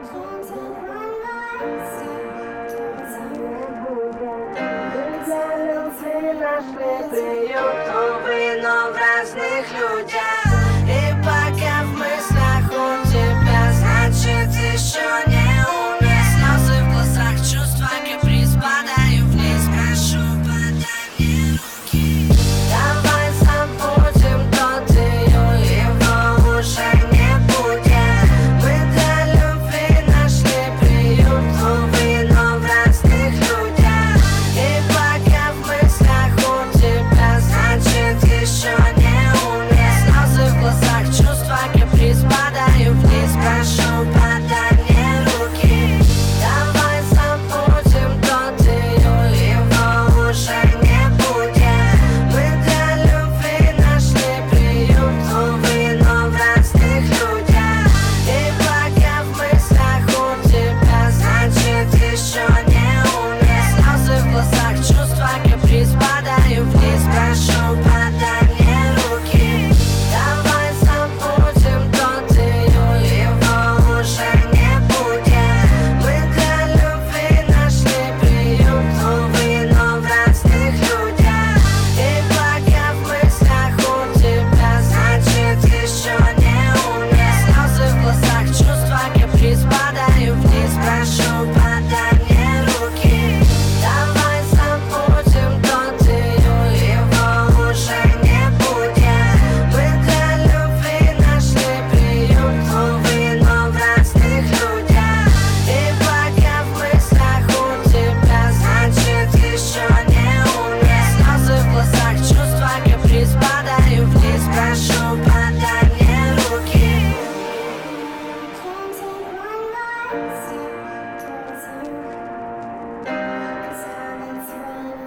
Нашли приют, увы, но в разных людях. И пока в мыслях у тебя, значит, еще не умер. Слезы в глазах, чувства каприз, падаю вниз, прошу, подай мне руки. Давай забудем тот июль, его уже не будет. Мы для любви нашли приют, увы, но в разных людях. И пока в мыслях у тебя, значит, еще не умер. Слезы в глазах, чувства каприз, падаю вниз, прошу, подай мне руки. Давай забудем тот июль, его уже не будет. Мы для любви нашли приют, увы, но в разных людях. И пока в мыслях у тебя, значит, еще не умер. Слезы в глазах, чувства каприз, падаю вниз, прошу, подай мне руки. Давай забудем тот июль, его уже не будет. Мы для любви нашли приют, увы, но в разных людях. И пока в мыслях у тебя, значит, еще не умер. Слезы в глазах, чувства каприз, падаю вниз, прошу, подай мне руки. Давай забудем тот июль, его уже не будет. Мы для любви нашли приют, увы, но в разных людях. И пока в мыслях у тебя, значит, еще не умер. Слезы в глазах, чувства каприз, падаю вниз, прошу, подай мне руки.